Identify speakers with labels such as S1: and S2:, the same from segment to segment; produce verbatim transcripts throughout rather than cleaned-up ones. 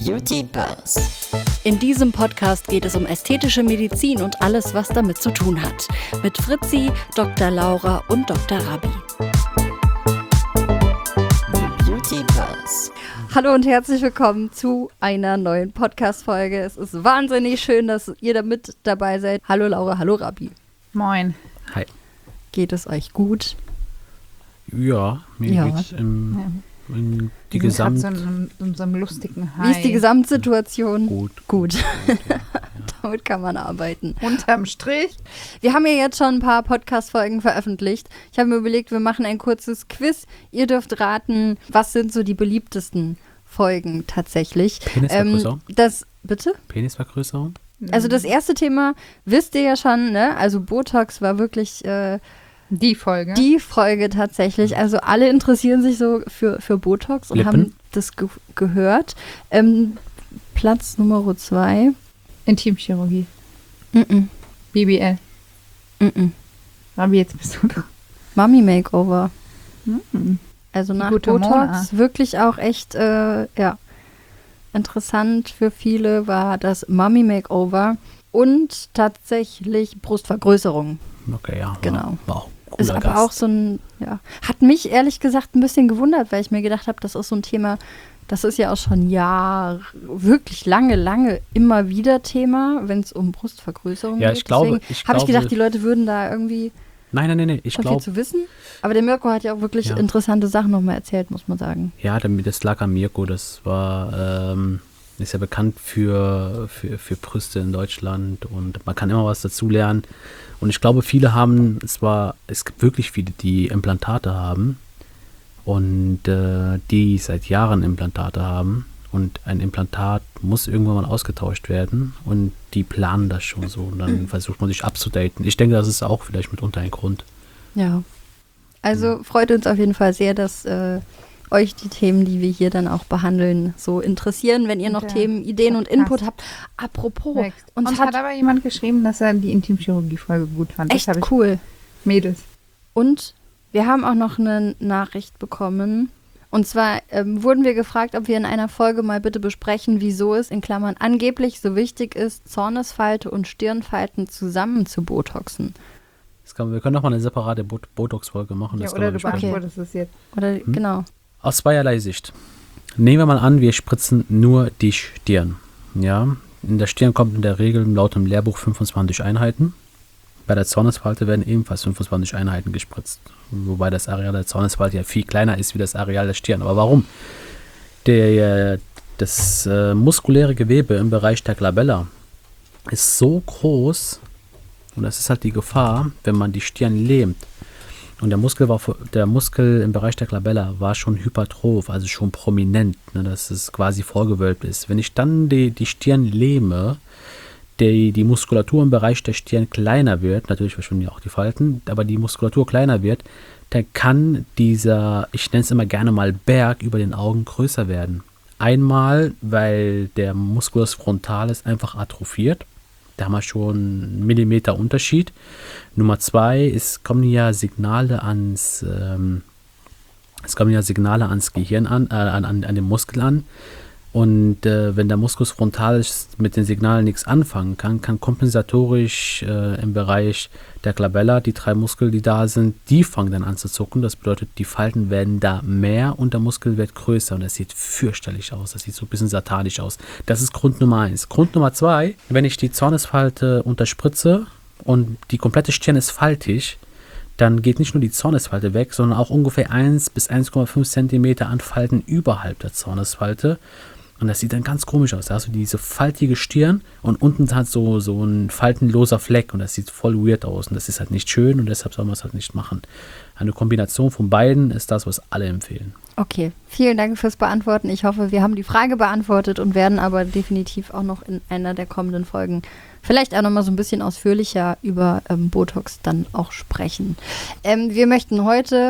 S1: Beauty Buzz.
S2: In diesem Podcast geht es um ästhetische Medizin und alles, was damit zu tun hat. Mit Fritzi, Doktor Laura und Doktor Rabi.
S1: Beauty Buzz.
S2: Hallo und herzlich willkommen zu einer neuen Podcast-Folge. Es ist wahnsinnig schön, dass ihr da mit dabei seid. Hallo Laura, hallo Rabi.
S3: Moin.
S4: Hi.
S2: Geht es euch gut?
S4: Ja, mir
S2: Ja.
S4: geht's im,
S3: Ja.
S4: in die
S3: Wir sind
S4: Gesamt...
S3: gerade so in, in so einem lustigen High.
S2: Wie ist die Gesamtsituation?
S4: Gut.
S2: Gut.
S4: gut ja.
S2: Damit kann man arbeiten.
S3: Unterm Strich.
S2: Wir haben ja jetzt schon ein paar Podcast-Folgen veröffentlicht. Ich habe mir überlegt, wir machen ein kurzes Quiz. Ihr dürft raten, was sind so die beliebtesten Folgen tatsächlich.
S4: Penisvergrößerung?
S2: Ähm, das, bitte?
S4: Penisvergrößerung?
S2: Also das erste Thema wisst ihr ja schon, ne? Also Botox war wirklich äh,
S3: Die Folge.
S2: die Folge tatsächlich. Also alle interessieren sich so für, für Botox und
S4: Lippen?
S2: haben das ge gehört. Ähm, Platz Nummer zwei.
S3: Intimchirurgie.
S2: Mm-mm.
S3: B B L.
S2: Mm-mm.
S3: Rabi, jetzt bist du da.
S2: Mummy Makeover.
S3: Mhm.
S2: Also nach
S3: gute
S2: Botox
S3: Hormone.
S2: wirklich auch echt, äh, ja, interessant für viele war das Mummy Makeover und tatsächlich Brustvergrößerung.
S4: Okay, ja.
S2: Genau.
S4: War auch ein
S2: Ist
S4: cooler
S2: aber
S4: Gast.
S2: auch so ein, ja, hat mich ehrlich gesagt ein bisschen gewundert, weil ich mir gedacht habe, das ist so ein Thema, das ist ja auch schon Jahre, wirklich lange, lange immer wieder Thema, wenn es um Brustvergrößerung
S4: Ja,
S2: geht.
S4: ich glaube-
S2: Deswegen
S4: ich
S2: habe ich
S4: glaube-
S2: gedacht, die Leute würden da irgendwie
S4: Nein, nein, nein, nein. Ich
S2: schon viel
S4: glaube,
S2: zu wissen. Aber der Mirko hat ja auch wirklich
S4: Ja.
S2: interessante Sachen nochmal erzählt, muss man sagen.
S4: ja, damit- das lag an Mirko. Das war, ähm, ist ja bekannt für, für, für Brüste in Deutschland und man kann immer was dazu lernen. Und ich glaube, viele haben, es war, es gibt wirklich viele, die Implantate haben und äh, die seit Jahren Implantate haben. Und ein Implantat muss irgendwann mal ausgetauscht werden und die planen das schon so und dann versucht man sich abzudaten. Ich denke, das ist auch vielleicht mitunter ein Grund.
S2: Ja. Also freut uns auf jeden Fall sehr, dass äh, euch die Themen, die wir hier dann auch behandeln, so interessieren. Wenn ihr noch
S3: Ja.
S2: Themen, Ideen und
S3: Podcast.
S2: Input habt. Apropos,
S3: Perfekt.
S2: uns
S3: Uns
S2: hat,
S3: hat aber jemand geschrieben, dass er die Intimchirurgie-Folge gut fand.
S2: echt
S3: das habe ich.
S2: cool.
S3: Mädels.
S2: Und wir haben auch noch eine Nachricht bekommen. Und zwar ähm, wurden wir gefragt, ob wir in einer Folge mal bitte besprechen, wieso es in Klammern angeblich so wichtig ist, Zornesfalte und Stirnfalten zusammen zu botoxen.
S4: Das kann, wir können noch mal eine separate Bot Botox-Folge machen.
S3: Ja,
S4: Das kann
S3: oder
S4: man
S3: du
S4: besprechen.
S3: beantwortest es jetzt.
S2: Oder
S4: Hm?
S2: genau.
S4: Aus zweierlei Sicht. Nehmen wir mal an, wir spritzen nur die Stirn. Ja, in der Stirn kommt in der Regel laut dem Lehrbuch fünfundzwanzig Einheiten. Bei der Zornesfalte werden ebenfalls fünfundzwanzig Einheiten gespritzt. Wobei das Areal der Zornesfalte ja viel kleiner ist wie das Areal der Stirn. Aber warum? Der, das äh, muskuläre Gewebe im Bereich der Glabella ist so groß, und das ist halt die Gefahr, wenn man die Stirn lähmt. Und der Muskel, war, der Muskel im Bereich der Glabella war schon hypertroph, also schon prominent, ne, dass es quasi vorgewölbt ist. Wenn ich dann die, die Stirn lähme, die, die Muskulatur im Bereich der Stirn kleiner wird, natürlich verschwinden ja auch die Falten, aber die Muskulatur kleiner wird, dann kann dieser, ich nenne es immer gerne mal Berg über den Augen größer werden. Einmal, weil der Musculus frontalis einfach atrophiert. Da haben wir schon einen Millimeter Unterschied. Nummer zwei, es kommen ja Signale ans, ähm, es kommen ja Signale ans Gehirn an, äh, an, an, an den Muskel an. Und äh, wenn der Musculus frontalis mit den Signalen nichts anfangen kann, kann kompensatorisch äh, im Bereich der Glabella, die drei Muskeln, die da sind, die fangen dann an zu zucken. Das bedeutet, die Falten werden da mehr und der Muskel wird größer. Und das sieht fürchterlich aus. Das sieht so ein bisschen satanisch aus. Das ist Grund Nummer eins. Grund Nummer zwei, wenn ich die Zornesfalte unterspritze und die komplette Stirn ist faltig, dann geht nicht nur die Zornesfalte weg, sondern auch ungefähr eins bis eins Komma fünf Zentimeter an Falten überhalb der Zornesfalte. Und das sieht dann ganz komisch aus. Da hast du diese faltige Stirn und unten hat so, so ein faltenloser Fleck und das sieht voll weird aus. Und das ist halt nicht schön und deshalb soll man es halt nicht machen. Eine Kombination von beiden ist das, was alle empfehlen.
S2: Okay, vielen Dank fürs Beantworten. Ich hoffe, wir haben die Frage beantwortet und werden aber definitiv auch noch in einer der kommenden Folgen vielleicht auch noch mal so ein bisschen ausführlicher über ähm, Botox dann auch sprechen. Ähm, wir möchten heute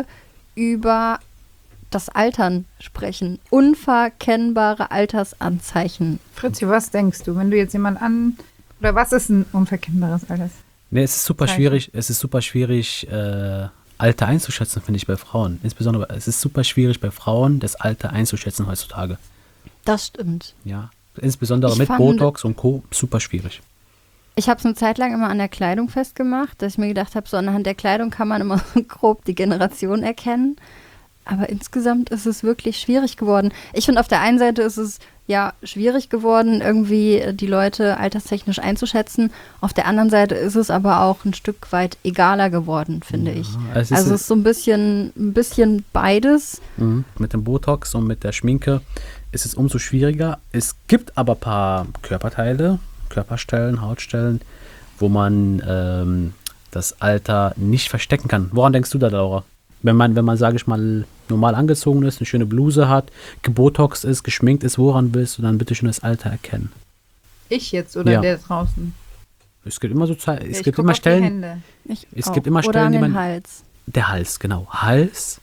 S2: über das Altern sprechen. Unverkennbare Altersanzeichen.
S3: Fritzi, was denkst du, wenn du jetzt jemanden an... Oder was ist ein unverkennbares Alters?
S4: Nee, es ist super
S3: Zeichen.
S4: schwierig, es ist super schwierig, äh, Alter einzuschätzen, finde ich, bei Frauen. Insbesondere, es ist super schwierig bei Frauen, das Alter einzuschätzen heutzutage.
S2: Das stimmt.
S4: Ja. insbesondere
S2: Ich
S4: mit
S2: fand-
S4: Botox und Co. super schwierig.
S2: Ich habe es eine Zeit lang immer an der Kleidung festgemacht, dass ich mir gedacht habe, so anhand der Kleidung kann man immer so grob die Generation erkennen. Aber insgesamt ist es wirklich schwierig geworden. Ich finde, auf der einen Seite ist es ja schwierig geworden, irgendwie die Leute alterstechnisch einzuschätzen. Auf der anderen Seite ist es aber auch ein Stück weit egaler geworden, finde ich.
S4: Es ist,
S2: Also es ist so ein bisschen, ein bisschen beides.
S4: Mhm. Mit dem Botox und mit der Schminke ist es umso schwieriger. Es gibt aber ein paar Körperteile, Körperstellen, Hautstellen, wo man ähm, das Alter nicht verstecken kann. Woran denkst du da, Laura? Wenn man, wenn man, sage ich mal, normal angezogen ist, eine schöne Bluse hat, gebotoxt ist, geschminkt ist, woran willst du dann bitte schon das Alter erkennen?
S3: Ich jetzt oder
S4: Ja.
S3: der draußen?
S4: Es gibt immer so Zeit, es
S3: Ich
S4: gibt
S3: guck
S4: immer
S3: auf die
S4: Stellen,
S3: Hände.
S2: Ich
S4: Es
S2: auch.
S4: gibt immer
S2: Oder
S4: Stellen,
S2: an
S4: die
S2: den
S4: man-
S2: Hals.
S4: der Hals, genau. Hals,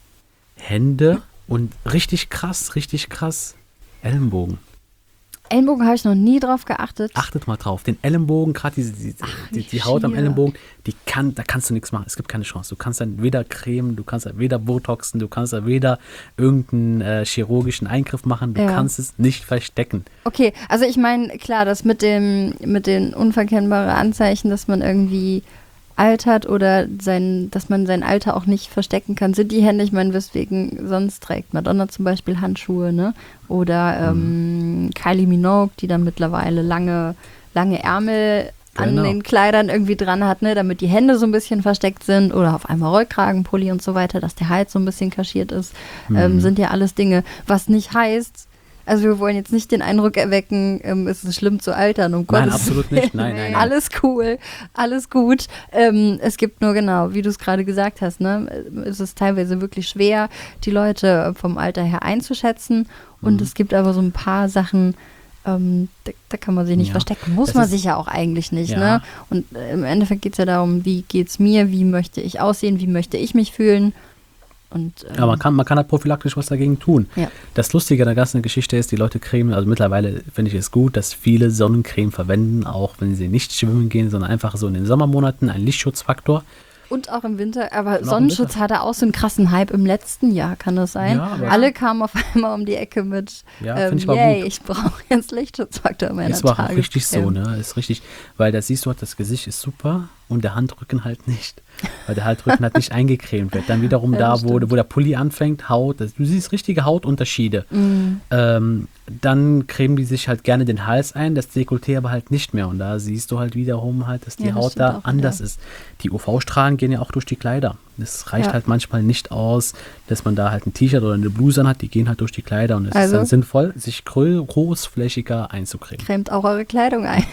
S4: Hände und richtig krass, richtig krass, Ellenbogen.
S2: Ellenbogen habe ich noch nie drauf geachtet.
S4: Achtet mal drauf, den Ellenbogen, gerade die, die, die, die Haut am
S2: schier.
S4: Ellenbogen, die kann, da kannst du nichts machen. Es gibt keine Chance. Du kannst dann weder cremen, du kannst dann weder botoxen, du kannst dann weder irgendeinen äh, chirurgischen Eingriff machen. Du
S2: Ja.
S4: kannst es nicht verstecken.
S2: Okay, also ich meine, klar, das mit dem, mit den unverkennbaren Anzeichen, dass man irgendwie altert oder sein, dass man sein Alter auch nicht verstecken kann, sind die Hände, ich meine, weswegen sonst trägt Madonna zum Beispiel Handschuhe, ne? Oder ähm, Kylie Minogue, die dann mittlerweile lange, lange Ärmel an
S4: Genau.
S2: den Kleidern irgendwie dran hat, ne? Damit die Hände so ein bisschen versteckt sind oder auf einmal Rollkragen, Pulli und so weiter, dass der Hals so ein bisschen kaschiert ist, ähm, sind ja alles Dinge, was nicht heißt, also wir wollen jetzt nicht den Eindruck erwecken, ähm, es ist schlimm zu altern, um
S4: Nein,
S2: Gottes
S4: absolut
S2: Willen.
S4: nicht. Nein, nein, nein.
S2: Alles cool, alles gut. Ähm, es gibt nur genau, wie du es gerade gesagt hast, ne, es ist teilweise wirklich schwer, die Leute vom Alter her einzuschätzen. Und
S4: Mhm.
S2: es gibt aber so ein paar Sachen, ähm, da, da kann man sich nicht
S4: Ja.
S2: verstecken. Muss
S4: Das
S2: man
S4: ist-
S2: sich ja auch eigentlich nicht.
S4: Ja.
S2: Ne? Und äh, im Endeffekt geht es ja darum, wie geht es mir, wie möchte ich aussehen, wie möchte ich mich fühlen. Und, ähm,
S4: Ja, man kann, man kann halt prophylaktisch was dagegen tun.
S2: Ja.
S4: Das Lustige an der ganzen Geschichte ist, die Leute cremen, also mittlerweile finde ich es gut, dass viele Sonnencreme verwenden, auch wenn sie nicht schwimmen gehen, sondern einfach so in den Sommermonaten, ein Lichtschutzfaktor.
S2: Und auch im Winter, aber
S4: im
S2: Sonnenschutz
S4: Winter.
S2: hatte auch so einen krassen Hype im letzten Jahr, kann das sein?
S4: Ja, aber-
S2: Alle kamen auf einmal um die Ecke mit,
S4: Ja,
S2: ähm,
S4: find ich aber
S2: yay,
S4: gut.
S2: ich brauche jetzt Lichtschutzfaktor in meiner
S4: Es war auch
S2: Tagescreme.
S4: richtig so, ne? Ist richtig, weil da siehst du halt, das Gesicht ist super und der Handrücken halt nicht. Weil der Handrücken halt nicht eingecremt wird. Dann wiederum
S2: Ja,
S4: da,
S2: das
S4: wo,
S2: stimmt.
S4: wo der Pulli anfängt, Haut, das, du siehst richtige Hautunterschiede.
S2: Mhm.
S4: Ähm, dann cremen die sich halt gerne den Hals ein, das Dekolleté aber halt nicht mehr. Und da siehst du halt wiederum halt, dass die
S2: Ja, das
S4: Haut
S2: stimmt
S4: da
S2: auch
S4: anders
S2: wieder.
S4: ist. Die U V-Strahlen gehen ja auch durch die Kleider. Es reicht
S2: Ja.
S4: halt manchmal nicht aus, dass man da halt ein T-Shirt oder eine Bluse anhat, die gehen halt durch die Kleider. Und es
S2: Also-
S4: ist dann sinnvoll, sich grö- großflächiger einzucremen.
S2: Cremt auch eure Kleidung ein.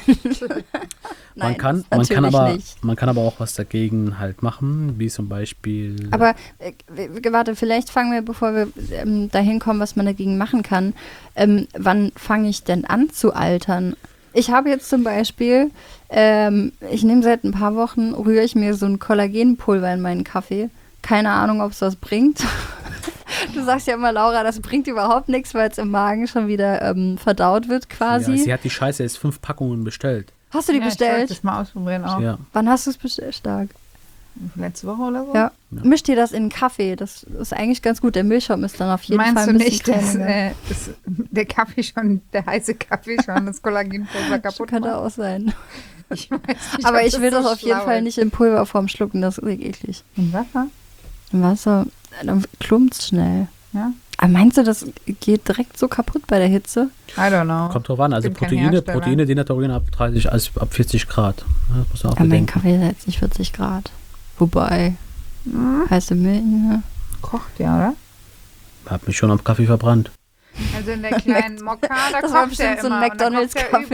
S4: Man
S2: Nein,
S4: kann,
S2: das
S4: man, kann
S2: natürlich
S4: aber,
S2: nicht.
S4: man kann aber auch was dagegen halt machen, wie zum Beispiel.
S2: Aber äh, w- warte, vielleicht fangen wir, bevor wir ähm, dahin kommen, was man dagegen machen kann. Ähm, wann fange ich denn an zu altern? Ich habe jetzt zum Beispiel, ähm, ich nehme seit ein paar Wochen, rühre ich mir so ein Kollagenpulver in meinen Kaffee. Keine Ahnung, ob es was bringt. Du sagst ja immer, Laura, das bringt überhaupt nichts, weil es im Magen schon wieder ähm, verdaut wird quasi.
S4: ja, sie hat die Scheiße jetzt fünf Packungen bestellt.
S2: Hast du die
S3: Ja, ich wollte
S2: bestellt?
S3: das mal ausprobieren auch.
S4: Ja.
S2: Wann hast du es bestellt? Stark.
S3: Letzte Woche oder so?
S2: Ja.
S4: Ja.
S2: Misch dir das in Kaffee. Das ist eigentlich ganz gut. Der Milchschaum ist dann auf jeden
S3: Meinst
S2: Fall
S3: du
S2: ein bisschen
S3: nicht, dass
S2: cremiger.
S3: äh, das, der Kaffee schon, der heiße Kaffee schon das Kollagenpulver
S2: Das
S3: kaputt
S2: könnte
S3: macht?
S2: auch sein.
S3: Ich weiß nicht,
S2: Aber
S3: ob
S2: ich will
S3: so
S2: das auf jeden
S3: schlau
S2: Fall
S3: ist.
S2: nicht in Pulverform schlucken. Das ist eklig.
S3: In Wasser?
S2: Im Wasser, dann klumpt es schnell.
S3: Ja?
S2: Aber meinst du, das geht direkt so kaputt bei der Hitze?
S3: I don't know.
S4: Kommt drauf an, also
S3: Bin kein
S4: Proteine,
S3: Hersteller.
S4: Proteine denaturieren ab dreißig, also ab vierzig Grad. Ja, das muss man auch
S2: Aber mein
S4: bedenken.
S2: Kaffee ist jetzt nicht vierzig Grad. Wobei,
S3: Hm,
S2: heiße Milch, ne?
S3: kocht ja, oder?
S4: Hab mich schon am Kaffee verbrannt.
S3: Also in der kleinen Mokka, da
S2: Das war
S3: kocht der
S2: bestimmt so ein
S3: immer. und dann kocht der
S2: McDonalds-Kaffee.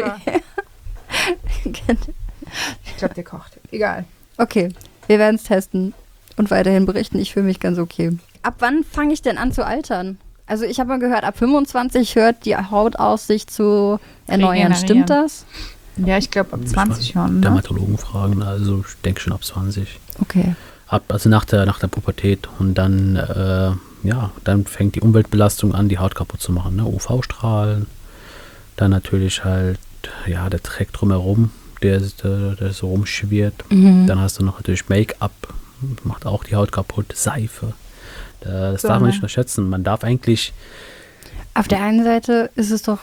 S3: über. Ich glaube, der kocht. Egal.
S2: Okay, wir werden es testen und weiterhin berichten. Ich fühle mich ganz okay. Ab wann fange ich denn an zu altern? Also ich habe mal gehört, ab fünfundzwanzig hört die Haut aus, sich zu erneuern.
S3: Regenerieren.
S2: Stimmt das?
S3: Ja, ich glaube ab
S4: Muss
S3: zwanzig
S4: man
S3: schon. Ne?
S4: Dermatologen fragen, also ich denke schon ab zwanzig.
S2: Okay.
S4: Ab, also nach der, nach der Pubertät. Und dann, äh, ja, dann fängt die Umweltbelastung an, die Haut kaputt zu machen. Ne? U V-Strahlen, dann natürlich halt, ja, der Dreck drumherum, der, der, der so rumschwirrt.
S2: Mhm.
S4: Dann hast du noch natürlich Make-up, macht auch die Haut kaputt, Seife. Äh, Das
S3: So,
S4: darf man
S3: ne?
S4: nicht unterschätzen. Man darf eigentlich,
S2: Auf der einen Seite ist es doch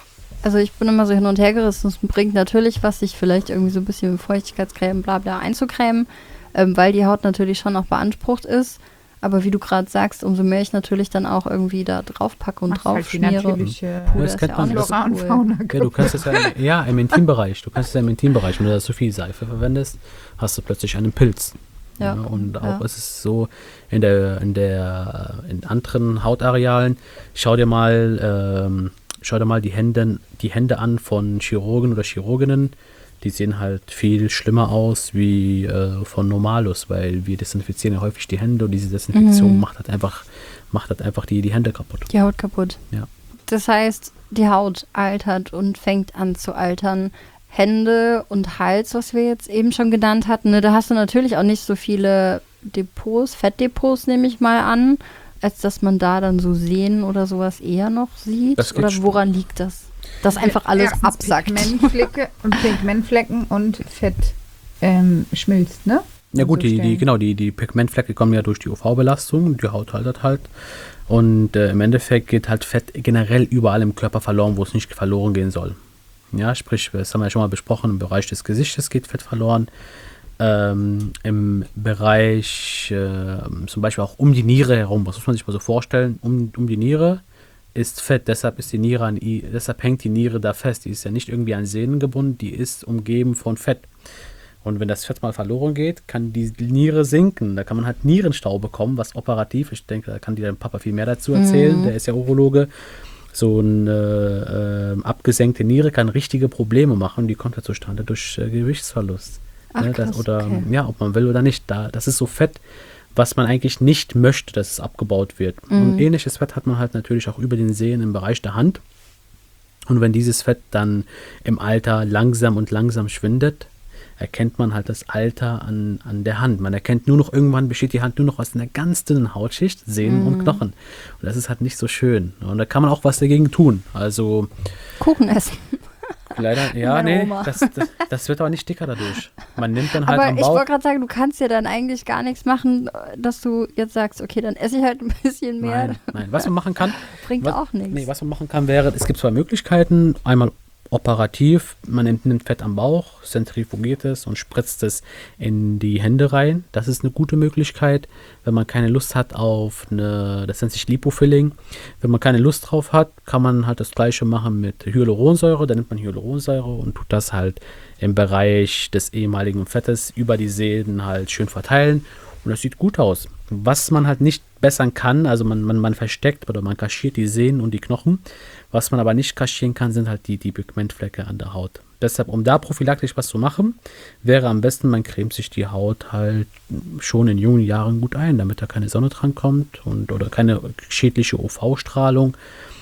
S2: Also ich bin immer so hin und her gerissen. Es bringt natürlich was, sich vielleicht irgendwie so ein bisschen mit Feuchtigkeitscreme bla bla einzucremen, ähm, weil die Haut natürlich schon auch beansprucht ist. Aber wie du gerade sagst, umso mehr ich natürlich dann auch irgendwie da drauf packe und
S3: Machst
S2: drauf
S3: halt die
S2: schmiere.
S3: natürliche
S2: Puh,
S4: Das
S2: das ist
S4: kennt
S2: ja auch
S4: man.
S2: nicht
S4: Das-
S2: so
S3: Flora und
S2: cool.
S3: Fauna.
S4: Ja, du kannst es ja, ja im Intimbereich. Du kannst es ja im Intimbereich, wenn du da so viel Seife verwendest, hast du plötzlich einen Pilz.
S2: Ja,
S4: und auch
S2: ja.
S4: ist es so in der, in der, in anderen Hautarealen. Schau dir mal, ähm, schau dir mal die Hände, die Hände an von Chirurgen oder Chirurginnen. Die sehen halt viel schlimmer aus wie äh, von Normalus, weil wir desinfizieren ja häufig die Hände und diese Desinfektion
S2: Mhm.
S4: macht halt einfach, macht halt einfach die, die Hände kaputt.
S2: Die Haut kaputt.
S4: Ja.
S2: Das heißt, die Haut altert und fängt an zu altern. Hände und Hals, was wir jetzt eben schon genannt hatten, ne, da hast du natürlich auch nicht so viele Depots, Fettdepots nehme ich mal an, als dass man da dann so Sehnen oder sowas eher noch sieht.
S4: Das geht
S2: Oder
S4: schon.
S2: woran liegt das? Dass einfach alles
S3: Erstens
S2: absackt.
S3: Pigmentflecke und Pigmentflecken und Fett ähm, schmilzt, ne?
S4: Ja gut,
S3: An so
S4: die, die,
S3: Stellen.
S4: genau, die, die Pigmentflecke kommen ja durch die U V-Belastung, die Haut altert halt. Und äh, im Endeffekt geht halt Fett generell überall im Körper verloren, wo es nicht verloren gehen soll. Ja, sprich, das haben wir ja schon mal besprochen, im Bereich des Gesichtes geht Fett verloren. Ähm, Im Bereich äh, zum Beispiel auch um die Niere herum, was muss man sich mal so vorstellen, um, um die Niere ist Fett, deshalb ist die Niere an, i- deshalb hängt die Niere da fest. Die ist ja nicht irgendwie an Sehnen gebunden, die ist umgeben von Fett. Und wenn das Fett mal verloren geht, kann die Niere sinken. Da kann man halt Nierenstau bekommen, was operativ, ich denke, da kann dir dein Papa viel mehr dazu erzählen, der ist ja Urologe. So eine äh, abgesenkte Niere kann richtige Probleme machen, die kommt ja zustande durch äh, Gewichtsverlust.
S2: Ach,
S4: Ne, das,
S2: krass,
S4: oder
S2: okay.
S4: ja, ob man will oder nicht. Da, das ist so Fett, was man eigentlich nicht möchte, dass es abgebaut wird. Und ähnliches Fett hat man halt natürlich auch über den Sehnen im Bereich der Hand. Und wenn dieses Fett dann im Alter langsam und langsam schwindet, erkennt man halt das Alter an, an der Hand. Man erkennt nur noch, irgendwann besteht die Hand nur noch aus einer ganz dünnen Hautschicht, Sehnen und Knochen. Und das ist halt nicht so schön. Und da kann man auch was dagegen tun. Also
S2: Kuchen essen.
S4: leider, ja,
S2: Meine
S4: nee,
S2: Oma.
S4: das, das, das wird aber nicht dicker dadurch. Man nimmt dann halt
S2: Aber
S4: am
S2: ich
S4: Bauch.
S2: wollte gerade sagen, du kannst ja dann eigentlich gar nichts machen, dass du jetzt sagst, okay, dann esse ich halt ein bisschen mehr.
S4: Nein, nein. Was man machen kann,
S2: Bringt
S4: was,
S2: auch nichts.
S4: Nee, was man machen kann, wäre, es gibt zwei Möglichkeiten. Einmal operativ, man nimmt, nimmt Fett am Bauch, zentrifugiert es und spritzt es in die Hände rein. Das ist eine gute Möglichkeit, wenn man keine Lust hat auf eine, das nennt sich Lipofilling. Wenn man keine Lust drauf hat, kann man halt das gleiche machen mit Hyaluronsäure. Dann nimmt man Hyaluronsäure und tut das halt im Bereich des ehemaligen Fettes über die Sehnen halt schön verteilen. Und das sieht gut aus. Was man halt nicht bessern kann, also man, man, man versteckt oder man kaschiert die Sehnen und die Knochen. Was man aber nicht kaschieren kann, sind halt die, die Pigmentflecke an der Haut. Deshalb, um da prophylaktisch was zu machen, wäre am besten, man cremt sich die Haut halt schon in jungen Jahren gut ein, damit da keine Sonne dran kommt und oder keine schädliche U V-Strahlung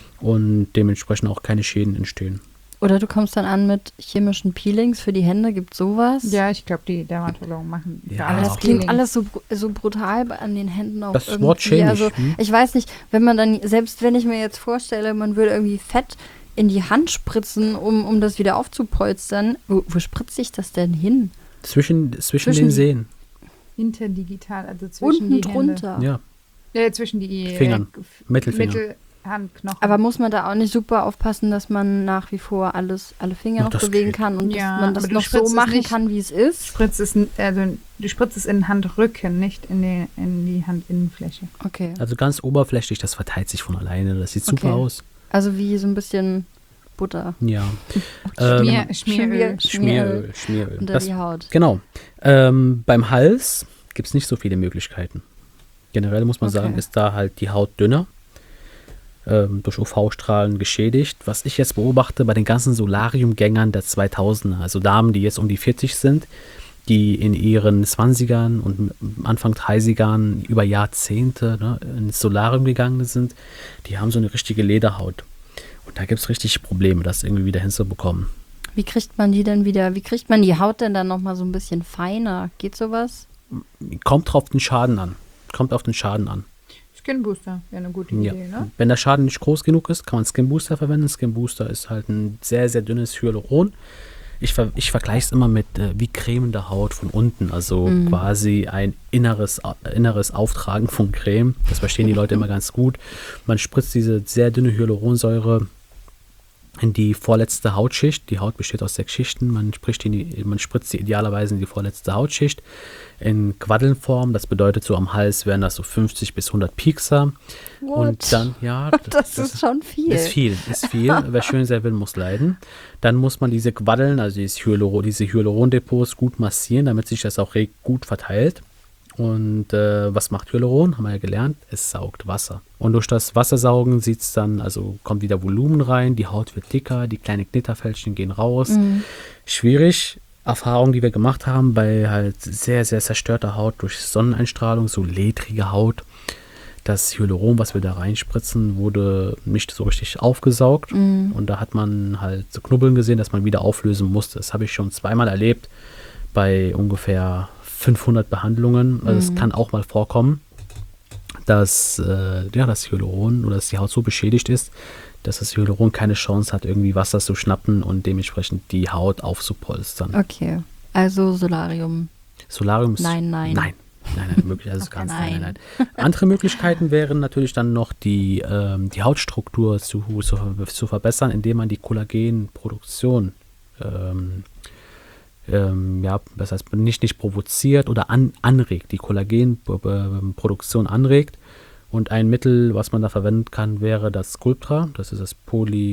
S4: und dementsprechend auch keine Schäden entstehen.
S2: Oder du kommst dann an mit chemischen Peelings für die Hände, gibt sowas?
S3: Ja, ich glaube, die Dermatologen machen für
S4: Ja,
S2: Aber
S3: alles
S2: das klingt
S3: Peeling.
S2: alles so, br- so brutal bei- an den Händen auch
S4: Das
S2: irgendwie.
S4: Wort chemisch,
S2: Also
S4: hm?
S2: ich weiß nicht, wenn man dann, selbst wenn ich mir jetzt vorstelle, man würde irgendwie Fett in die Hand spritzen, um, um das wieder aufzupolstern, wo, wo spritze ich das denn hin?
S4: Zwischen, zwischen,
S2: Zwischen
S4: den
S2: die-
S4: Sehnen.
S3: Interdigital, also zwischen
S2: Unten
S3: die Hände.
S2: drunter.
S4: Ja,
S3: Ja, zwischen die
S4: Fingern.
S3: äh, F-
S4: Mittelfinger.
S3: Mittelhandknochen.
S2: Aber muss man da auch nicht super aufpassen, dass man nach wie vor alles, alle Finger
S4: Ja,
S2: noch
S4: das
S2: bewegen
S4: geht.
S2: kann und
S3: Ja,
S2: dass man das
S3: aber du
S2: noch so
S3: spritzt es
S2: machen
S3: nicht-
S2: kann, wie es ist?
S3: spritzt es, n- also, du spritzt es in den Handrücken, nicht in die, in die Handinnenfläche.
S2: Okay.
S4: also ganz oberflächlich, das verteilt sich von alleine. Das sieht super
S2: Okay.
S4: aus.
S2: Also wie so ein bisschen Butter.
S4: Ja.
S3: Schmier,
S4: Ähm,
S3: Schmieröl.
S4: Schmieröl, Schmieröl.
S2: unter
S4: Das,
S2: die Haut.
S4: genau. Ähm, beim Hals gibt es nicht so viele Möglichkeiten. Generell muss man
S2: Okay.
S4: sagen, ist da halt die Haut dünner, ähm, durch U V-Strahlen geschädigt. Was ich jetzt beobachte bei den ganzen Solariumgängern der zweitausender, also Damen, die jetzt um die vierzig sind, die in ihren zwanzigern und Anfang dreißigern über Jahrzehnte ne, ins Solarium gegangen sind, die haben so eine richtige Lederhaut. Und da gibt es richtig Probleme, das irgendwie wieder hinzubekommen.
S2: Wie kriegt man die denn wieder, wie kriegt man die Haut denn dann nochmal so ein bisschen feiner? Geht sowas?
S4: Kommt drauf den Schaden an. Kommt auf den Schaden an.
S3: Skin Booster wäre eine gute
S4: Ja.
S3: Idee, ne?
S4: Wenn der Schaden nicht groß genug ist, kann man Skin Booster verwenden. Skin Booster ist halt ein sehr, sehr dünnes Hyaluron. Ich, ver ich vergleiche es immer mit äh, wie Creme der Haut von unten. Also quasi ein inneres, äh, inneres Auftragen von Creme. Das verstehen die Leute immer ganz gut. Man spritzt diese sehr dünne Hyaluronsäure in die vorletzte Hautschicht. Die Haut besteht aus sechs Schichten. Man, spricht in die, man spritzt sie idealerweise in die vorletzte Hautschicht in Quaddelnform. Das bedeutet, so am Hals wären das so fünfzig bis hundert Piekser.
S2: What?
S4: Und dann, ja,
S2: Das, ist schon viel.
S4: Ist viel, ist viel. Wer schön sein will, muss leiden. Dann muss man diese Quaddeln, also dieses Hyaluron, diese Hyalurondepots gut massieren, damit sich das auch gut verteilt. Und äh, was macht Hyaluron? Haben wir ja gelernt. Es saugt Wasser. Und durch das Wassersaugen sieht es dann, also kommt wieder Volumen rein, die Haut wird dicker, die kleinen Knitterfältchen gehen raus.
S2: Mhm.
S4: Schwierig. Erfahrung, die wir gemacht haben bei halt sehr, sehr zerstörter Haut durch Sonneneinstrahlung, so ledrige Haut. Das Hyaluron, was wir da reinspritzen, wurde nicht so richtig aufgesaugt.
S2: Mhm.
S4: Und da hat man halt so Knubbeln gesehen, dass man wieder auflösen musste. Das habe ich schon zweimal erlebt bei ungefähr fünfhundert Behandlungen. Also es
S2: Mhm.
S4: kann auch mal vorkommen, dass äh, ja, das Hyaluron oder dass die Haut so beschädigt ist, dass das Hyaluron keine Chance hat, irgendwie Wasser zu schnappen und dementsprechend die Haut aufzupolstern.
S2: Okay, also Solarium.
S4: Solarium ist...
S2: Nein, nein.
S4: Nein, nein, nein, möglich, also
S2: Okay,
S4: ganz
S2: nein.
S4: nein, nein, nein. Andere Möglichkeiten wären natürlich dann noch, die, ähm, die Hautstruktur zu, zu, zu verbessern, indem man die Kollagenproduktion ähm, ähm, ja, das heißt nicht, nicht provoziert oder an, anregt, die Kollagenproduktion anregt. Und ein Mittel, was man da verwenden kann, wäre das Sculptra. Das ist das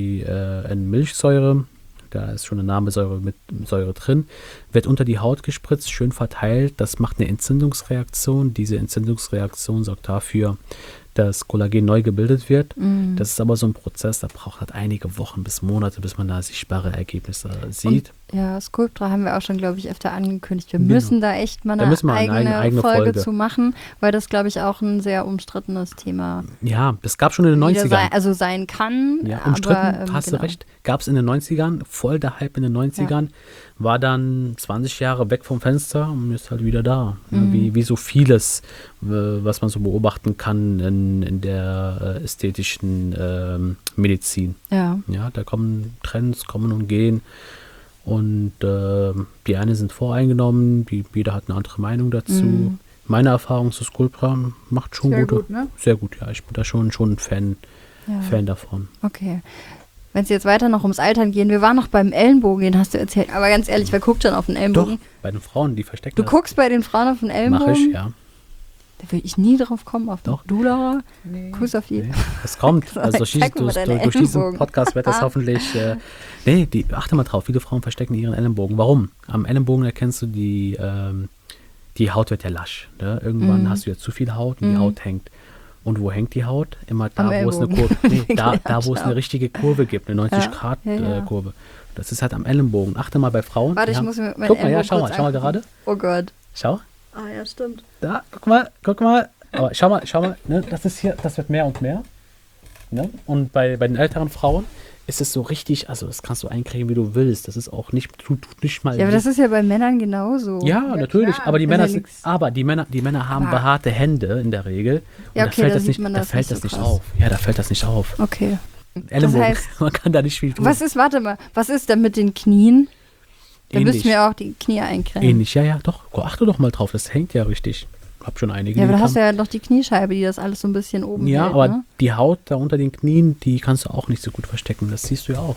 S4: Poly-N-Milchsäure. Da ist schon eine Nabensäure mit Säure drin. Wird unter die Haut gespritzt, schön verteilt. Das macht eine Entzündungsreaktion. Diese Entzündungsreaktion sorgt dafür, dass Kollagen neu gebildet wird.
S2: Mhm.
S4: Das ist aber so ein Prozess, der braucht halt einige Wochen bis Monate, bis man da sichtbare Ergebnisse sieht.
S2: Und, ja, Sculptra haben wir auch schon, glaube ich, öfter angekündigt. Wir
S4: Genau.
S2: müssen da echt mal
S4: Da
S2: eine,
S4: müssen wir eine
S2: eigene,
S4: eigene- eigene
S2: Folge,
S4: Folge.
S2: zu machen, weil das, glaube ich, auch ein sehr umstrittenes Thema
S4: Ja, das gab schon in den
S2: wieder
S4: neunzigern.
S2: sein, also sein kann.
S4: Ja,
S2: aber,
S4: umstritten,
S2: ähm,
S4: hast
S2: genau.
S4: du recht. Gab es in den neunzigern, voll der Hype in den neunzigern, war dann zwanzig Jahre weg vom Fenster und ist halt wieder da. Ja,
S2: Mhm.
S4: wie, wie so vieles, äh, was man so beobachten kann in, in der äh, ästhetischen ähm, Medizin.
S2: Ja.
S4: Ja, da kommen Trends, kommen und gehen. Und äh, die einen sind voreingenommen, die, jeder hat eine andere Meinung dazu.
S2: Mhm.
S4: Meine Erfahrung zu Sculptra macht schon
S3: Sehr
S4: gute.
S3: gut, ne?
S4: Sehr gut, ja. Ich bin da schon, schon ein Fan,
S2: Ja.
S4: Fan davon.
S2: Okay. Wenn es jetzt weiter noch ums Altern gehen, wir waren noch beim Ellenbogen, den hast du erzählt. Aber ganz ehrlich, wer guckt schon auf den
S4: Doch,
S2: Ellenbogen?
S4: bei den Frauen, die verstecken
S2: Du
S4: das.
S2: guckst bei den Frauen auf den Ellenbogen?
S4: Mach ich, ja.
S2: Da will ich nie drauf kommen, auf
S4: Doch.
S2: Du, Laura.
S3: Nee.
S2: Kuss auf die.
S4: Nee, es kommt. Also durch,
S2: Zeig
S4: dieses,
S2: mir mal
S4: durch,
S2: deine
S4: durch diesen
S2: Ellenbogen.
S4: Podcast wird das hoffentlich. Äh, nee, die, achte mal drauf, viele Frauen verstecken ihren Ellenbogen. Warum? Am Ellenbogen erkennst du die, ähm, die Haut wird ja lasch. Ne? Irgendwann
S2: Mhm.
S4: hast du ja zu viel Haut und die
S2: Mhm.
S4: Haut hängt. Und wo hängt die Haut? Immer da,
S2: Am
S4: wo es eine
S2: Ellbogen.
S4: Kurve, nee, da, da, wo es
S2: Ja,
S4: eine richtige Kurve gibt, eine
S2: Ja, ja, ja.
S4: neunzig-Grad-Kurve. Das ist halt am Ellenbogen. Achte mal bei Frauen.
S2: Warte,
S4: die
S2: ich
S4: haben,
S2: muss mir meinen
S4: Guck mal, ja,
S2: Ellenbogen
S4: schau mal,
S2: kurz
S4: schau mal
S2: angucken.
S4: gerade.
S2: Oh Gott.
S4: Schau.
S2: Ah ja, stimmt.
S4: Da, guck mal, guck mal. Aber schau mal, schau mal, ne, das ist hier, das wird mehr und mehr. Ne? Und bei, bei den älteren Frauen ist es so richtig, also das kannst du einkriegen, wie du willst. Das ist auch nicht, tut, tut nicht mal.
S2: Ja, aber das ist ja bei Männern genauso.
S4: ja,
S3: Ja,
S4: natürlich.
S3: klar.
S4: Aber die
S2: Das ist
S4: Männer
S2: ja
S4: sind,
S2: nix.
S4: aber die Männer, die Männer haben
S3: Aber-
S4: behaarte Hände in der Regel. Und
S2: Ja,
S4: da
S2: okay,
S4: fällt
S2: da
S4: das
S2: sieht
S4: nicht,
S2: man
S4: da
S2: das
S4: fällt
S2: nicht
S4: das
S2: so
S4: nicht
S2: krass.
S4: auf. Ja, da fällt das nicht auf.
S2: Okay.
S4: Ellenbogen,
S2: heißt-
S4: man kann da nicht viel tun.
S2: Was ist, warte mal, was ist denn mit den Knien? Da
S4: Ähnlich.
S2: müssen wir auch die Knie eincremen.
S4: Ähnlich, ja, ja, doch. Achte doch mal drauf, das hängt ja richtig. Hab schon einige.
S2: Ja, aber
S4: die
S2: da hast du
S4: haben-
S2: ja noch die Kniescheibe, die das alles so ein bisschen oben
S4: ja,
S2: hält.
S4: aber
S2: ne?
S4: die Haut da unter den Knien, die kannst du auch nicht so gut verstecken. Das siehst du ja auch.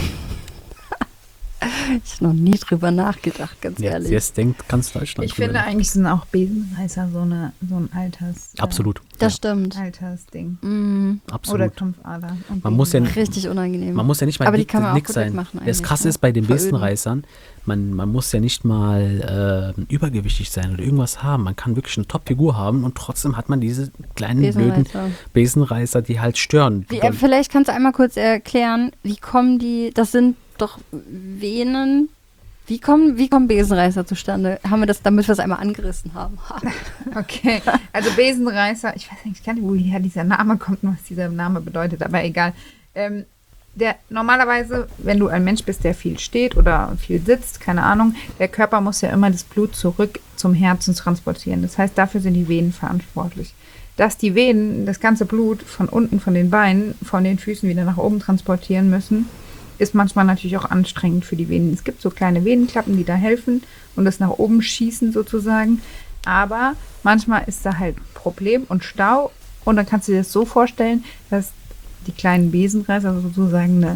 S2: Ich habe noch nie drüber nachgedacht, ganz
S4: Jetzt,
S2: ehrlich.
S4: jetzt denkt ganz Deutschland.
S3: Ich finde
S4: drüber.
S3: eigentlich sind auch Besenreißer so, eine, so ein Alters, äh,
S4: Absolut.
S2: Das stimmt.
S3: Altersding.
S2: Mm,
S3: Oder
S4: Absolut.
S3: Krampfader. und
S4: Man muss ja
S3: Besenreißer.
S2: richtig unangenehm.
S4: Man muss ja nicht mal
S2: Aber die
S4: dick,
S2: kann man auch
S4: dick
S2: gut
S4: sein.
S2: wegmachen
S4: Das
S2: eigentlich,
S4: Krasse
S2: ne?
S4: ist bei den
S2: Veröden.
S4: Besenreißern, man, man muss ja nicht mal äh, übergewichtig sein oder irgendwas haben. Man kann wirklich eine Top-Figur haben und trotzdem hat man diese kleinen blöden
S2: Besenreißer.
S4: Besenreißer, die halt stören.
S2: Wie, äh, vielleicht kannst du einmal kurz erklären, wie kommen die, das sind doch Venen. Wie kommen, wie kommen Besenreißer zustande? Haben wir das, damit wir es einmal angerissen haben? Ha.
S3: Okay, also Besenreißer, ich weiß eigentlich gar nicht, woher dieser Name kommt und was dieser Name bedeutet, aber egal. Ähm, der, normalerweise, wenn du ein Mensch bist, der viel steht oder viel sitzt, keine Ahnung, der Körper muss ja immer das Blut zurück zum Herzen transportieren. Das heißt, dafür sind die Venen verantwortlich. Dass die Venen das ganze Blut von unten, von den Beinen, von den Füßen wieder nach oben transportieren müssen, ist manchmal natürlich auch anstrengend für die Venen. Es gibt so kleine Venenklappen, die da helfen und das nach oben schießen sozusagen. Aber manchmal ist da halt Problem und Stau. Und dann kannst du dir das so vorstellen, dass die kleinen Besenreißer, also sozusagen eine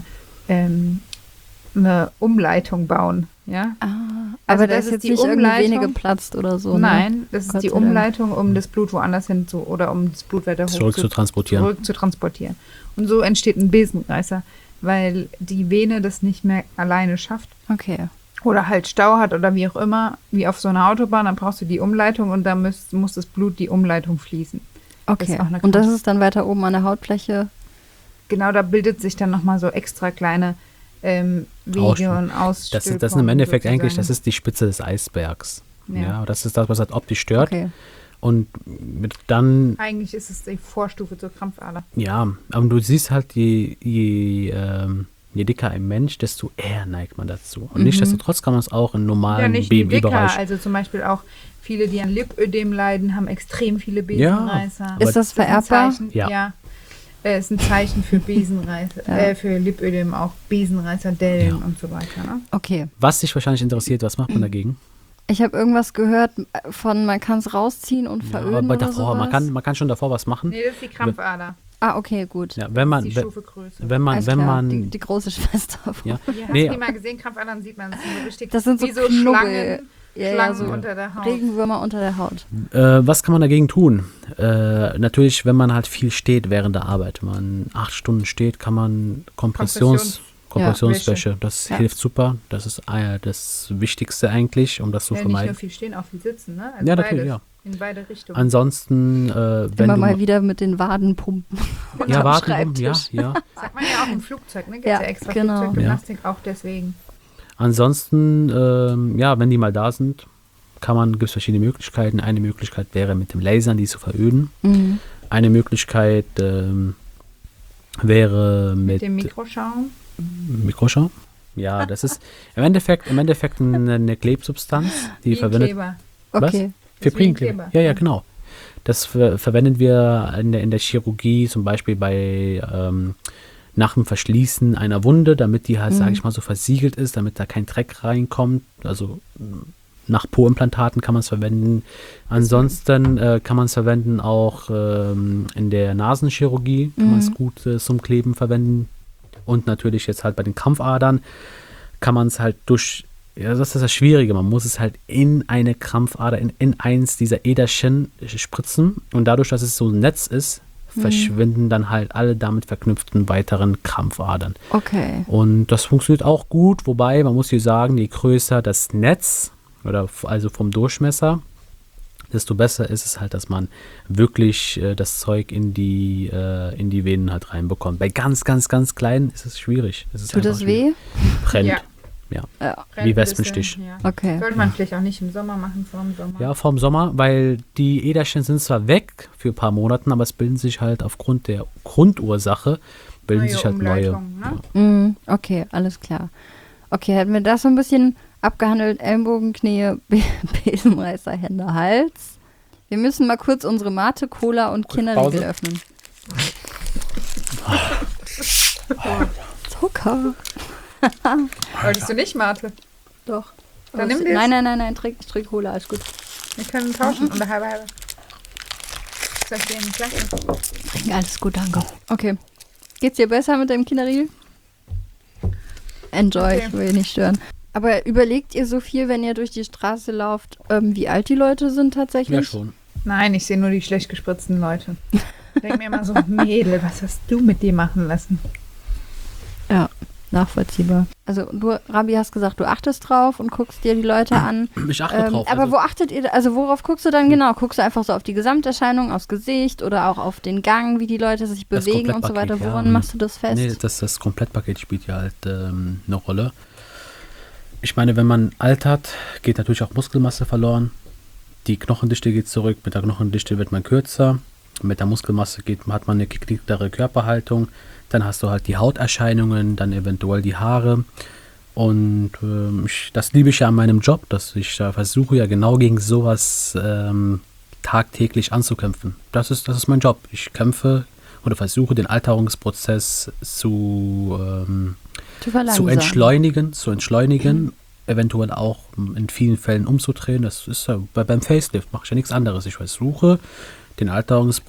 S3: ähm, eine Umleitung bauen. Ja?
S2: Ah,
S3: Also
S2: aber da
S3: das
S2: ist
S3: ist
S2: jetzt
S3: die
S2: nicht irgendwie
S3: Umleitung.
S2: Vene geplatzt oder so. Ne?
S3: Nein, das ist
S2: Gott
S3: die
S2: sei Dank.
S3: Umleitung, um das Blut woanders hin zu oder um das Blut weiter hoch
S4: Zurück
S3: zu,
S4: zu transportieren.
S3: zurück zu transportieren. Und so entsteht ein Besenreißer, weil die Vene das nicht mehr alleine schafft.
S2: Okay.
S3: Oder halt Stau hat oder wie auch immer, wie auf so einer Autobahn, dann brauchst du die Umleitung und da muss, muss das Blut die Umleitung fließen.
S2: Okay.
S3: ist auch eine
S2: Und das
S3: Kraft.
S2: ist dann weiter oben an der Hautfläche.
S3: Genau, da bildet sich dann nochmal so extra kleine ähm, Wege
S4: Ausstülpen.
S3: und
S4: Das,
S3: Ausstülpen.
S4: das ist im Endeffekt
S3: sozusagen.
S4: eigentlich, das ist die Spitze des Eisbergs.
S3: Ja.
S4: Ja, das ist das, was halt optisch stört.
S2: Okay.
S4: Und mit dann,
S3: Eigentlich ist es die Vorstufe zur Krampfader.
S4: ja, aber du siehst halt, je, je, ähm, je dicker ein Mensch, desto eher neigt man dazu. Und
S2: Mhm.
S4: nichtsdestotrotz kann man es auch im
S3: Ja,
S4: normalen
S3: nicht die dicker,
S4: B M I-Bereich.
S3: also zum Beispiel auch viele, die an Lipödem leiden, haben extrem viele
S4: Ja,
S3: Besenreißer.
S4: aber
S2: Ist das
S3: ein
S2: vererbbar?
S3: Zeichen,
S4: Ja.
S3: ja. Äh, ist ein Zeichen für Besenreißer,
S2: Ja.
S3: äh, für Lipödem auch Besenreißer, Dellen
S4: Ja.
S3: und so weiter. Ne?
S2: Okay.
S4: Was dich wahrscheinlich interessiert, was macht man dagegen?
S2: Ich habe irgendwas gehört von, man kann es rausziehen und
S4: Ja,
S2: veröden
S4: aber bei
S2: oder
S4: davor, man
S2: sowas.
S4: kann, man kann schon davor was machen.
S3: Nee, das ist die Krampfader.
S2: Ah, okay, gut.
S4: Ja, wenn man,
S3: Das ist die
S4: wenn,
S3: Stufe Größe.
S4: wenn man,
S2: Alles
S4: wenn
S2: klar,
S4: man,
S2: die, die große Schwester.
S4: ja,
S3: Ja, hast
S4: nee,
S3: du die mal gesehen? Krampfadern sieht man. Das sind so richtig
S2: Das sind so
S3: wie so
S2: Knubbel.
S3: Schlangen,
S2: Ja, ja,
S3: Schlangen
S2: so
S3: unter der Haut.
S2: Regenwürmer unter der Haut.
S4: Äh, was kann man dagegen tun? Äh, natürlich, wenn man halt viel steht während der Arbeit. Wenn man acht Stunden steht, kann man Kompressions,
S3: Kompressions-
S4: Kompressionswäsche, das
S2: Ja.
S4: hilft super. Das ist äh, das Wichtigste eigentlich, um das zu
S3: Ja, nicht nur
S4: vermeiden.
S3: viel stehen, auch viel sitzen. Ne? Also
S4: Ja, natürlich,
S3: beides.
S4: ja.
S3: In beide Richtungen.
S4: Ansonsten, äh, wenn
S2: Immer
S4: du
S2: mal wieder mit den Waden pumpen.
S4: ja,
S2: am
S4: warten, ja,
S2: Schreibtisch.
S4: ja.
S3: Das sagt man ja auch im Flugzeug, ne? Gibt
S2: Ja,
S3: ja, extra
S2: genau.
S3: Flugzeuggymnastik auch deswegen.
S4: Ansonsten, ähm, ja, wenn die mal da sind, kann man, gibt es verschiedene Möglichkeiten. Eine Möglichkeit wäre mit dem Lasern, die zu veröden.
S2: Mhm.
S4: Eine Möglichkeit ähm, wäre mit,
S3: Mit dem Mikroschaum.
S4: Mikroschaum. Ja, das ist im Endeffekt, im Endeffekt eine, eine Klebsubstanz, die
S3: Wie ein
S4: verwendet.
S3: Kleber.
S4: Was?
S2: Okay.
S4: Fibrinkleber.
S3: Kleber.
S4: Ja, ja, genau. Das ver verwenden wir in der, in der Chirurgie, zum Beispiel bei ähm, nach dem Verschließen einer Wunde, damit die halt,
S2: Mhm.
S4: sage ich mal, so versiegelt ist, damit da kein Dreck reinkommt. Also mh, nach Po-Implantaten kann man es verwenden. Ansonsten äh, kann man es verwenden auch ähm, in der Nasenchirurgie, kann man es
S2: Mhm.
S4: gut äh, zum Kleben verwenden. Und natürlich jetzt halt bei den Krampfadern kann man es halt durch, ja, das ist das Schwierige, man muss es halt in eine Krampfader, in, in eins dieser Äderchen spritzen. Und dadurch, dass es so ein Netz ist, verschwinden dann halt alle damit verknüpften weiteren Krampfadern.
S2: Okay.
S4: Und das funktioniert auch gut, wobei man muss hier sagen, je größer das Netz, oder f- also vom Durchmesser, desto besser ist es halt, dass man wirklich äh, das Zeug in die, äh, in die Venen halt reinbekommt. Bei ganz, ganz, ganz kleinen ist es schwierig. Es ist
S2: Tut
S4: einfach
S2: das weh?
S4: schwierig. Brennt.
S3: Ja.
S4: Ja.
S2: Ja.
S3: Brennt ein
S4: Wie
S3: bisschen,
S4: Wespenstich.
S3: Ja.
S2: Okay.
S3: Sollte man vielleicht auch nicht im Sommer machen, vor dem Sommer.
S4: Ja, vorm Sommer, weil die Äderchen sind zwar weg für ein paar Monaten, aber es bilden sich halt aufgrund der Grundursache, bilden
S3: Neue
S4: sich halt neue.
S3: Umleitungen, ne?
S4: Ja.
S2: Mhm. Okay, alles klar. Okay, hätten wir das so ein bisschen abgehandelt. Ellenbogen, Knie, Be Besenreißer, Hände, Hals. Wir müssen mal kurz unsere Mate, Cola und Kinderriegel
S4: Pause.
S2: öffnen. Zucker.
S3: Wolltest du nicht, Mate?
S2: Doch.
S3: Dann nimm das.
S2: Nein, nein, nein, nein, trink, ich trinke Cola, alles gut.
S3: Wir können tauschen und halbe halbe. Soll ich dir eine Flasche?
S2: Alles gut, danke. Okay. Geht's dir besser mit deinem Kinderriegel? Enjoy,
S3: Okay.
S2: ich will nicht stören. Aber überlegt ihr so viel, wenn ihr durch die Straße lauft, ähm, wie alt die Leute sind tatsächlich?
S4: Ja, schon.
S3: Nein, ich sehe nur die schlecht gespritzten Leute. Ich denke mir immer so, Mädel, was hast du mit dir machen lassen?
S2: Ja, nachvollziehbar. Also du, Rabi, hast gesagt, du achtest drauf und guckst dir die Leute an.
S4: Ich achte
S2: Ähm,
S4: drauf.
S2: aber
S4: also,
S2: wo achtet ihr, also worauf guckst du dann genau? Guckst du einfach so auf die Gesamterscheinung, aufs Gesicht oder auch auf den Gang, wie die Leute sich
S4: Das
S2: bewegen und so weiter?
S4: Komplettpaket, ja.
S2: Woran machst du das fest?
S4: Nee, das, das Komplettpaket spielt ja halt ähm, eine Rolle. Ich meine, wenn man altert, geht natürlich auch Muskelmasse verloren. Die Knochendichte geht zurück, mit der Knochendichte wird man kürzer. Mit der Muskelmasse geht, hat man eine geknicktere Körperhaltung. Dann hast du halt die Hauterscheinungen, dann eventuell die Haare. Und ähm, ich, das liebe ich ja an meinem Job, dass ich da versuche ja genau gegen sowas ähm, tagtäglich anzukämpfen. Das ist, das ist mein Job. Ich kämpfe oder versuche den Alterungsprozess zu, ähm,
S2: zu
S4: zu
S2: verlangsamen.
S4: entschleunigen, zu entschleunigen, eventuell auch in vielen Fällen umzudrehen. Das ist ja bei, beim Facelift mache ich ja nichts anderes. Ich versuche den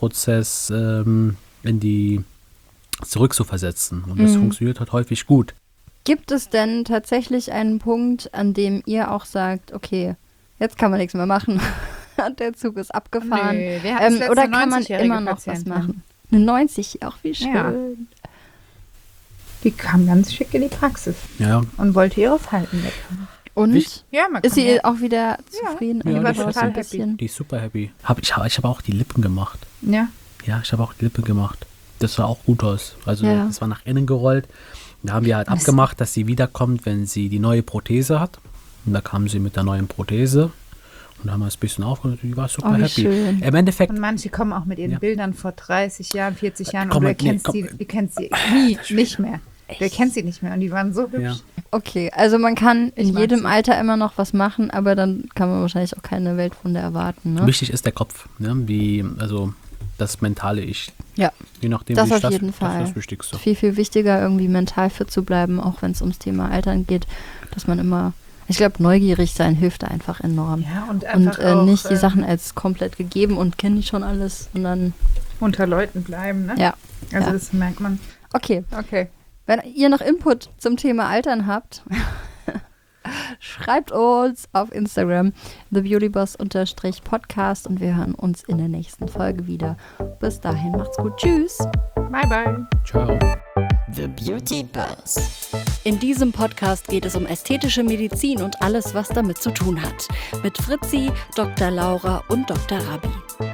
S4: Alterungsprozess ähm, in die zurückzuversetzen und das
S2: Mhm.
S4: funktioniert halt häufig gut.
S2: Gibt es denn tatsächlich einen Punkt, an dem ihr auch sagt, okay, jetzt kann man nichts mehr machen, der Zug ist abgefahren?
S3: Nö, wir hatten
S2: ähm,
S3: das
S2: oder
S3: letzte
S2: kann man
S3: neunzigjährige
S2: immer noch was
S3: Patientin.
S2: machen? Eine neunzig, auch wie schön.
S3: Ja. Die kam ganz schick in die Praxis
S4: Ja,
S3: und wollte ihre Falten weg.
S2: Und
S4: Wicht-
S3: Ja, man
S2: ist sie
S3: ja.
S2: auch wieder zufrieden?
S4: Ja,
S2: Also
S4: die
S2: war
S4: war
S2: das
S3: total
S2: ein bisschen.
S4: die ist super happy. Hab, ich habe ich hab auch die Lippen gemacht.
S3: Ja.
S4: Ja, ich habe auch die Lippe gemacht. Das sah auch gut aus. Also
S2: Ja.
S4: das war nach innen gerollt. Da haben wir halt abgemacht, dass sie wiederkommt, wenn sie die neue Prothese hat. Und da kam sie mit der neuen Prothese. Und da haben wir es ein bisschen aufgehört. Die war super
S2: Oh, wie
S4: happy.
S2: schön.
S4: Im Endeffekt,
S3: Und manche kommen auch mit ihren
S4: Ja.
S3: Bildern vor dreißig Jahren, vierzig Jahren
S4: Komm,
S3: und du
S4: nee,
S3: erkennst
S4: komm.
S3: sie, du kennst sie nie, nicht mehr. Du erkennst sie nicht mehr und die waren so hübsch.
S4: ja.
S2: Okay, also man kann in
S3: Ich mag
S2: jedem
S3: sie.
S2: Alter immer noch was machen, aber dann kann man wahrscheinlich auch keine Weltwunder erwarten. Ne?
S4: Wichtig ist der Kopf. Ne? Wie, also das mentale Ich.
S2: Ja,
S4: Je nachdem,
S2: das
S4: wie ich
S2: auf jeden
S4: das,
S2: Fall.
S4: Das ist das Wichtigste.
S2: Viel, viel wichtiger, irgendwie mental fit zu bleiben, auch wenn es ums Thema Altern geht, dass man immer, ich glaube, neugierig sein hilft einfach enorm.
S3: Ja, und
S2: Und
S3: einfach
S2: äh,
S3: auch,
S2: nicht die
S3: äh,
S2: Sachen als komplett gegeben und kenne ich schon alles, sondern
S3: unter Leuten bleiben, ne?
S2: ja.
S3: Also
S2: ja.
S3: das merkt man.
S2: Okay,
S3: Okay.
S2: wenn ihr noch Input zum Thema Altern habt, schreibt uns auf Instagram thebeautyboss-podcast und wir hören uns in der nächsten Folge wieder. Bis dahin, macht's gut. Tschüss.
S3: Bye, bye.
S4: Ciao.
S1: The Beauty Buzz.
S2: In diesem Podcast geht es um ästhetische Medizin und alles, was damit zu tun hat. Mit Fritzi, Doktor Laura und Doktor Rabi.